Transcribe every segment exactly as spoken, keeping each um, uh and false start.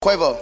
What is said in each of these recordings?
Quavo,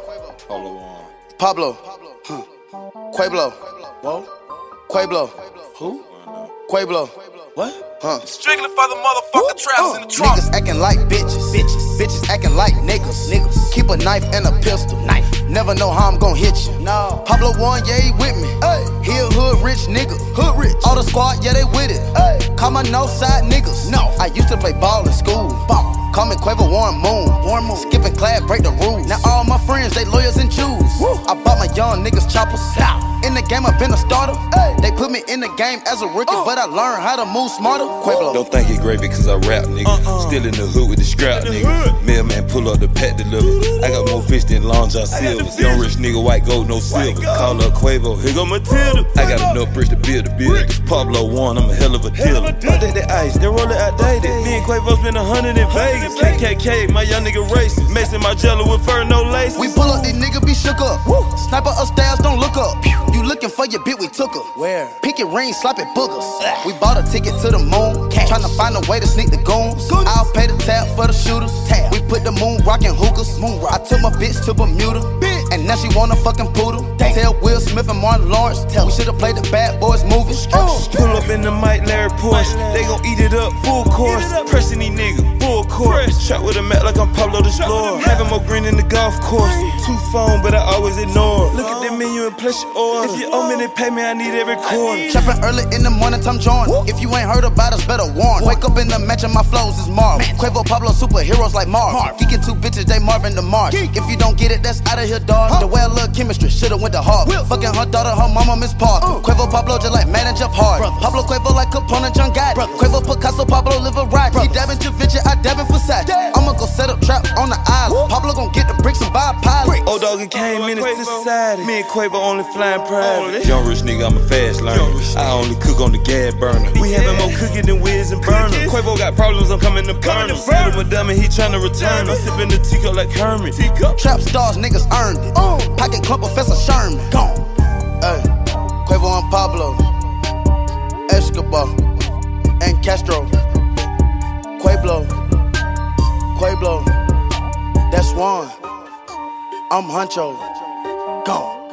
Pablo, huh. Quavo, Whoa? Quavo, Who? Quavo, What? huh. Strictly for the motherfucking traps Uh, in the trunk. Niggas acting like bitches, bitches, bitches acting like niggas, niggas. Keep a knife and a pistol, knife. Never know how I'm gon' hit you. No. Pablo one, yeah, he with me. Ay. He a hood rich nigga, hood rich. All the squad, yeah, they with it. Ay. Call my no side niggas. No. I used to play ball in school. Ball. Call me Quavo Warren Moon. Warren Moon. Skipping class, break the rules. Now all my friends, they lawyers and Jews. Woo. I bought my young niggas choppers. Now. In the game, I been a starter. Ay. They put me in the game as a rookie, uh. but I learned how to move smarter. Quavo. Don't think it great because I rap, nigga. Uh-uh. Still in the hood with the scrap, nigga. Mailman pull up the pack deliver. I got more fish than Long John Silver's. Young rich nigga, white gold, no silver. Call up Quavo, here go Matilda. I got enough bricks to build a building. Pablo one, I'm a hell of a dealer. I take the ice, they roll it outdated. Me and Quavo spend a hundred in Vegas. K K K, my young nigga racist. Mason my jello with fur, no laces. We pull up, these niggas be shook up. Woo. Sniper upstairs, don't look up. You looking for your bit, we took her. Where? Picket ring, sloppy boogers. Ugh. We bought a ticket to the moon. Cash. Tryna find a way to sneak the goons. Goonies. I'll pay the tab for the shooters. Tab. We put the moon rockin' hookahs. Moon rock. I took my bitch to Bermuda. Bitch. And now she want a fucking poodle. Damn. Tell Will Smith and Martin Lawrence. Tell we should've played the Bad Boys movie. Oh. Pull up in the Mike Larry Porsche. They gon' eat it up, full course. Pressing these niggas, full course. Shot with a mat like I'm Pablo the Explorer. Having more green in the golf course. Two phone, but I always ignore. Look at the menu and place your order. If you owe me, then pay me, I need every quarter. Trapping early in the morning, Tom Jordan. If you ain't heard about us, better warn. Wake up in the mansion, my flows is Marv. Quavo, Pablo, superheroes like Marv. Geeking two bitches, they Marvin the March. If you don't get it, that's out of here, dog. The way I look chemistry, should've went to Harvard. Fucking her daughter, her mama, Miss Parker. Quavo, Pablo, just like Madden, Jeff Hard. Pablo, Quavo, like Capone and John Gotti. Quavo, Picasso, Pablo, live a ride. He dabbing to Vinci, I dabbing for Sachi. I'ma go set up trap on the island. Pablo gon' get the bricks and buy a pilot. Old dog, it came in to society. Me and Quavo only flying private. Young rich nigga, I'm a fast learner. I only cook on the gas burner. We having more cooking than Wiz and Burner. Quavo got problems, I'm coming to burn him. Said him a dummy, he tryna return. I'm sipping the teacup like Kermit. Trap stars, niggas earned it. Pocket club, Professor Sherman. Gone. Ay. Quavo and Pablo, Escobar, and Castro. Quavo, Quavo, that's one. I'm Huncho. Gone.